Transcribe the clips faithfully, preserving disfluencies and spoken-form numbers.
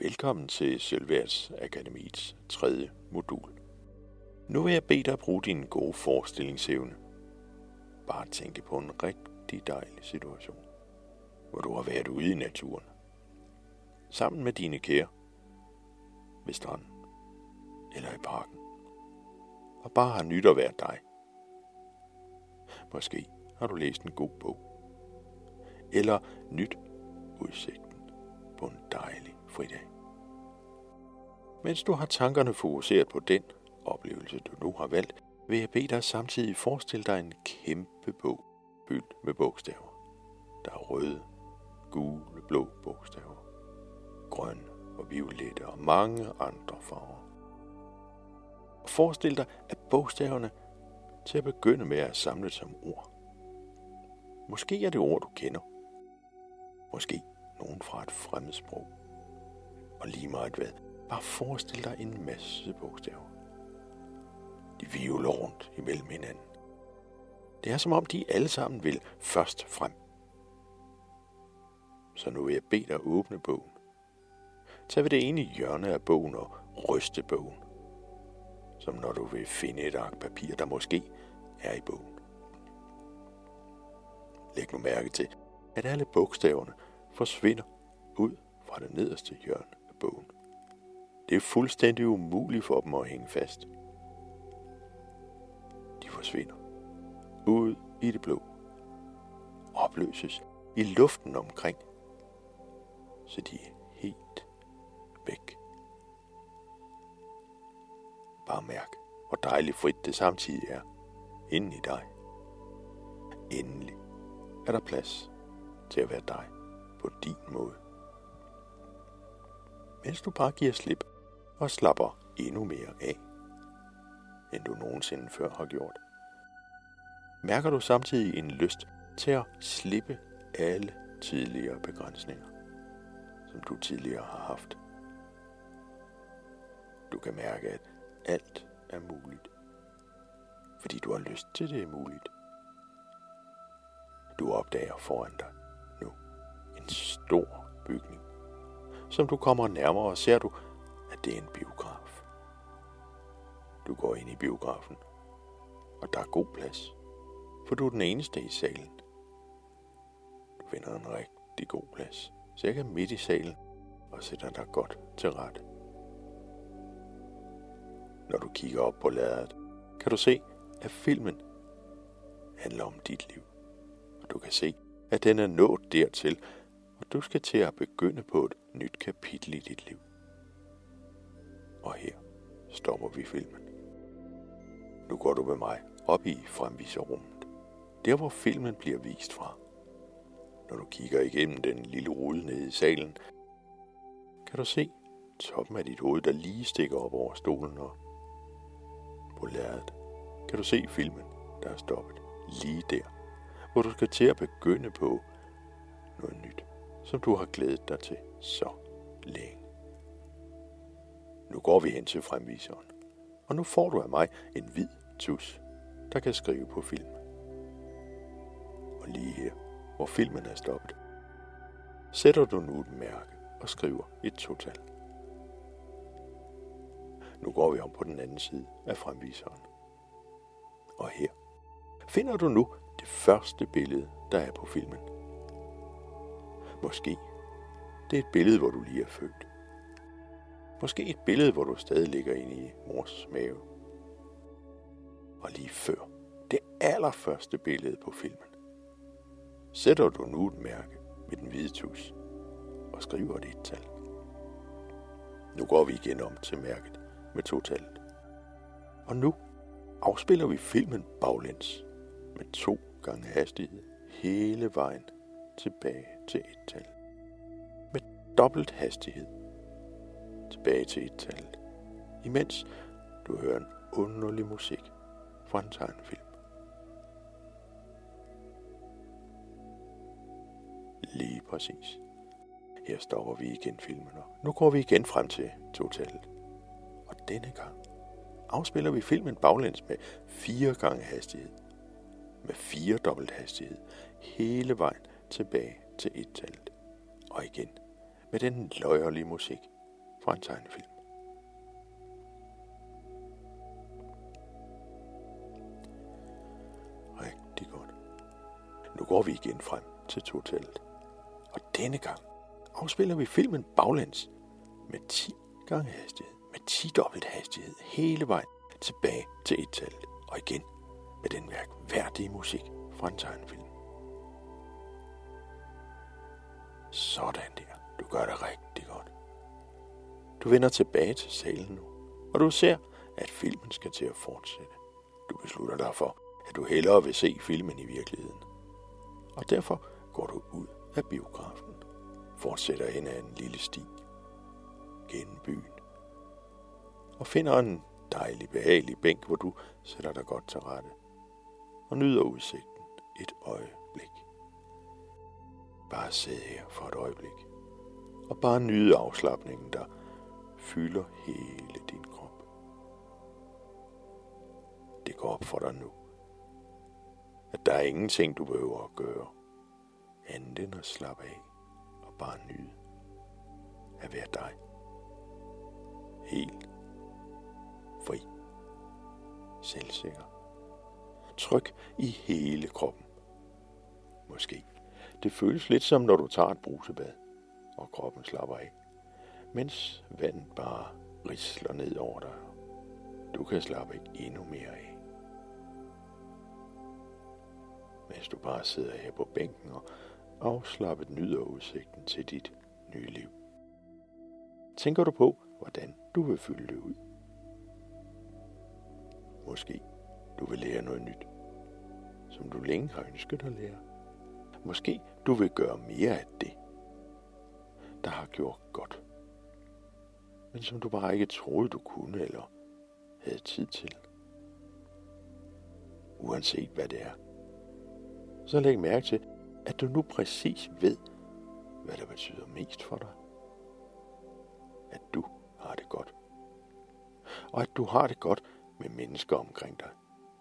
Velkommen til Sølvværds Akademiets tredje modul. Nu vil jeg bede dig bruge din gode forestillingsevne. Bare tænke på en rigtig dejlig situation, hvor du har været ude i naturen. Sammen med dine kære, ved stranden eller i parken. Og bare har nyt at være dig. Måske har du læst en god bog. Eller nyt udsigten på en dejlig fridag. Mens du har tankerne fokuseret på den oplevelse, du nu har valgt, vil jeg bede dig samtidig forestille dig en kæmpe bog, fyldt med bogstaver. Der er røde, gule, blå bogstaver, grønne og violette og mange andre farver. Og forestil dig, at bogstaverne til at begynde med er samlet som ord. Måske er det ord, du kender. Måske nogen fra et fremmedsprog. Og lige meget hvad, bare forestil dig en masse bogstaver. De hvirvler rundt imellem hinanden. Det er som om de alle sammen vil først frem. Så nu vil jeg bede dig åbne bogen. Tag ved det ene hjørne af bogen og ryste bogen. Som når du vil finde et ark papir, der måske er i bogen. Læg nu mærke til, at alle bogstaverne forsvinder ud fra det nederste hjørne af bogen. Det er fuldstændig umuligt for dem at hænge fast. De forsvinder ud i det blå, opløses i luften omkring, så de er helt væk. Bare mærk, hvor dejligt frit det samtidig er inde i dig. Endelig er der plads til at være dig på din måde. Mens du bare giver slip og slapper endnu mere af, end du nogensinde før har gjort, mærker du samtidig en lyst til at slippe alle tidligere begrænsninger, som du tidligere har haft. Du kan mærke, at alt er muligt, fordi du har lyst til det er muligt. Du opdager foran dig nu en stor bygning. Som du kommer nærmere, ser du, at det er en biograf. Du går ind i biografen, og der er god plads, for du er den eneste i salen. Du finder en rigtig god plads, cirka midt i salen, og sætter dig godt til rette. Når du kigger op på lærredet, kan du se, at filmen handler om dit liv. Og du kan se, at den er nået dertil, og du skal til at begynde på et nyt kapitel i dit liv. Og her stopper vi filmen. Nu går du med mig op i fremviserrummet, der hvor filmen bliver vist fra. Når du kigger igennem den lille rude nede i salen, kan du se toppen af dit hoved, der lige stikker op over stolen, og på lærredet kan du se filmen, der er stoppet lige der, hvor du skal til at begynde på noget nyt, som du har glædet dig til så længe. Nu går vi hen til fremviseren, og nu får du af mig en hvid tus, der kan skrive på filmen. Og lige her, hvor filmen er stoppet, sætter du nu et mærke og skriver et total. Nu går vi om på den anden side af fremviseren. Og her finder du nu det første billede, der er på filmen. Måske det er et billede, hvor du lige er født. Måske et billede, hvor du stadig ligger inde i mors mave. Og lige før det allerførste billede på filmen, sætter du nu et mærke med den hvide tus og skriver det et tal. Nu går vi igen om til mærket med totallet. Og nu afspiller vi filmen baglæns med to gange hastighed hele vejen tilbage til et tal. Med dobbelt hastighed tilbage til et tal, imens du hører en underlig musik fra en tegnefilm. Lige præcis. Her stopper vi igen filmen, og nu går vi igen frem til totallet. Og denne gang afspiller vi filmen baglæns med fire gange hastighed. Med fire dobbelt hastighed hele vejen tilbage til et-tallet. Og igen med den løjerlige musik fra en tegnefilm. Rigtig godt. Nu går vi igen frem til totallet. Og denne gang afspiller vi filmen baglæns med ti gange hastighed, med ti dobbelt hastighed hele vejen tilbage til et-tallet. Og igen med den mærkværdige musik fra en tegnefilm. Sådan der. Du gør det rigtig godt. Du vender tilbage til salen nu, og du ser, at filmen skal til at fortsætte. Du beslutter dig for, at du hellere vil se filmen i virkeligheden. Og derfor går du ud af biografen, fortsætter hen ad en lille sti gennem byen, og finder en dejlig, behagelig bænk, hvor du sætter dig godt til rette og nyder udsigten et øjeblik. Bare sid her for et øjeblik, og bare nyde afslapningen, der fylder hele din krop. Det går op for dig nu, at der er ingenting, du behøver at gøre, andet end at slappe af og bare nyde at være dig. Helt fri, selvsikker, tryg i hele kroppen. Måske. Det føles lidt som når du tager et brusebad, og kroppen slapper af, mens vandet bare risler ned over dig. Du kan slappe endnu mere af. Mens du bare sidder her på bænken og afslappet nyder udsigten til dit nye liv. Tænker du på, hvordan du vil fylde det ud? Måske du vil lære noget nyt, som du længe har ønsket at lære. Måske du vil gøre mere af det, der har gjort godt, men som du bare ikke troede, du kunne eller havde tid til. Uanset hvad det er, så læg mærke til, at du nu præcis ved, hvad der betyder mest for dig. At du har det godt. Og at du har det godt med mennesker omkring dig.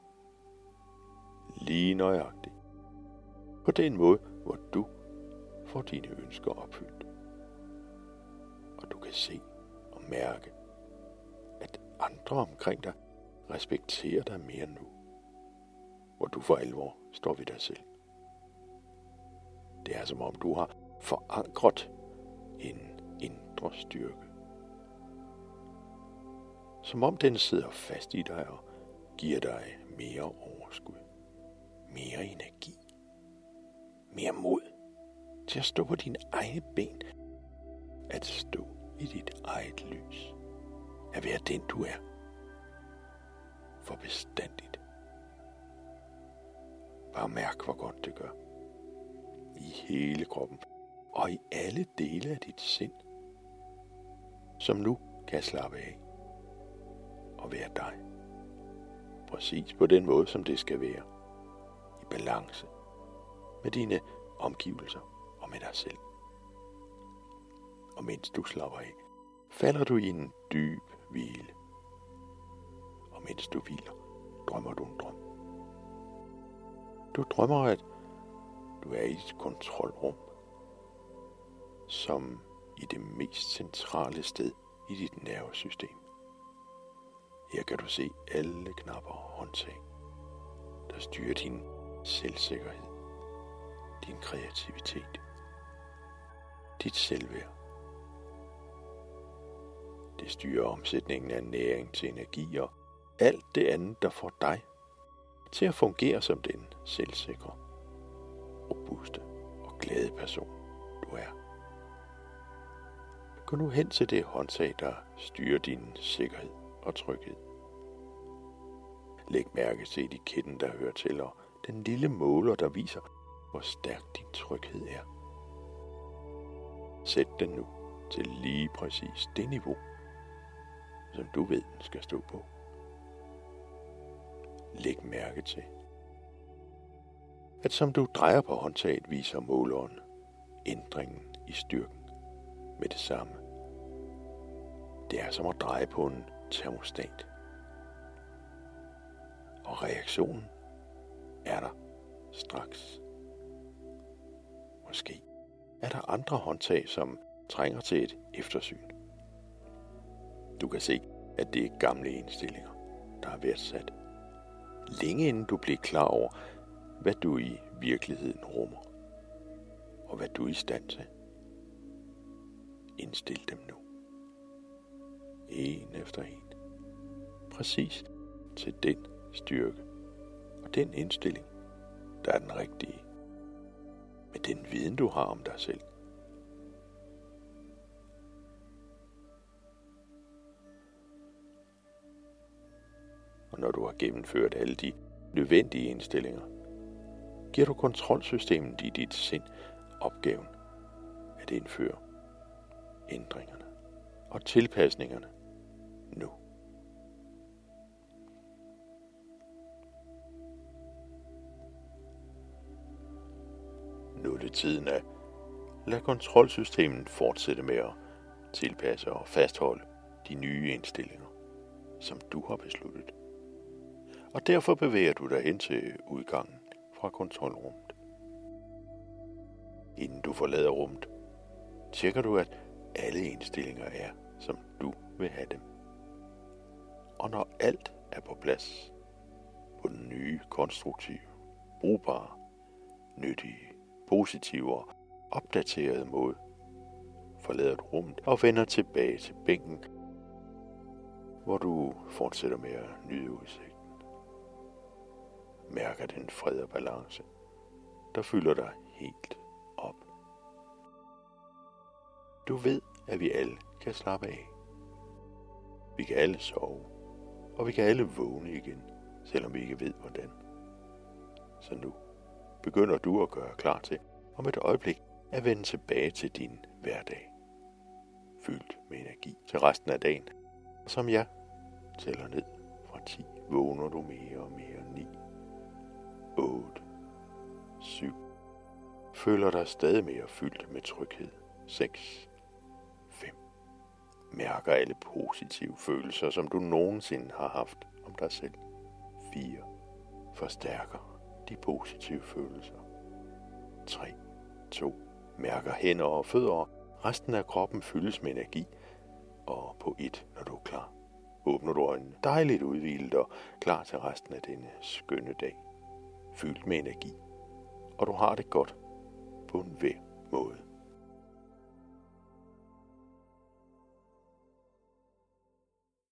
Lige nøjagtigt. På den måde, hvor du får dine ønsker opfyldt. Og du kan se og mærke, at andre omkring dig respekterer dig mere nu. Hvor du for alvor står ved dig selv. Det er som om du har forankret en indre styrke. Som om den sidder fast i dig og giver dig mere overskud, mere energi, mere mod til at stå på dine egne ben, at stå i dit eget lys, at være den du er, for bestandigt. Bare mærk, hvor godt det gør. I hele kroppen og i alle dele af dit sind, som nu kan slappe af og være dig. Præcis på den måde, som det skal være. I balance med dine omgivelser og med dig selv. Og mens du slapper af, falder du i en dyb hvile. Og mens du hviler, drømmer du en drøm. Du drømmer, at du er i et kontrolrum, som i det mest centrale sted i dit nervesystem. Her kan du se alle knapper og håndtag, der styrer din selvsikkerhed, din kreativitet, dit selvværd. Det styrer omsætningen af næring til energi og alt det andet, der får dig til at fungere som den selvsikre, robuste og glade person, du er. Gå nu hen til det håndtag, der styrer din sikkerhed og tryghed. Læg mærke til etiketten, der hører til, og den lille måler, der viser, hvor stærk din tryghed er. Sæt den nu til lige præcis det niveau, som du ved, den skal stå på. Læg mærke til, at som du drejer på håndtaget, viser måleren ændringen i styrken med det samme. Det er som at dreje på en termostat. Og reaktionen er der straks. Måske er der andre håndtag, som trænger til et eftersyn. Du kan se, at det er gamle indstillinger, der har været sat. Længe inden du bliver klar over, hvad du i virkeligheden rummer, og hvad du er i stand til. Indstil dem nu. En efter en. Præcis til den styrke og den indstilling, der er den rigtige. Med den viden, du har om dig selv. Og når du har gennemført alle de nødvendige indstillinger, giver du kontrolsystemet i dit sind opgaven at indføre ændringerne og tilpasningerne nu. Nu er det tiden at lade kontrolsystemet fortsætte med at tilpasse og fastholde de nye indstillinger, som du har besluttet. Og derfor bevæger du dig hen til udgangen fra kontrolrummet. Inden du forlader rummet, tjekker du, at alle indstillinger er, som du vil have dem. Og når alt er på plads, på den nye, konstruktive, brugbare, nyttige, positive og opdaterede måde, forlader du rummet og vender tilbage til bænken, hvor du fortsætter med at nyde udsigten. Mærker den fred og balance, der fylder dig helt op. Du ved, at vi alle kan slappe af. Vi kan alle sove, og vi kan alle vågne igen, selvom vi ikke ved hvordan. Så nu begynder du at gøre klar til om et øjeblik at vende tilbage til din hverdag. Fyldt med energi til resten af dagen. Og som jeg tæller ned fra ti, vågner du mere og mere. ni, otte, syv. Føler dig stadig mere fyldt med tryghed. seks, fem. Mærker alle positive følelser, som du nogensinde har haft om dig selv. fire. Forstærker de positive følelser. tre, to. Mærker hænder og fødder. Resten af kroppen fyldes med energi. Og på et, når du er klar, åbner du øjnene, dejligt udhvilet og klar til resten af denne skønne dag. Fyldt med energi. Og du har det godt på en hver måde.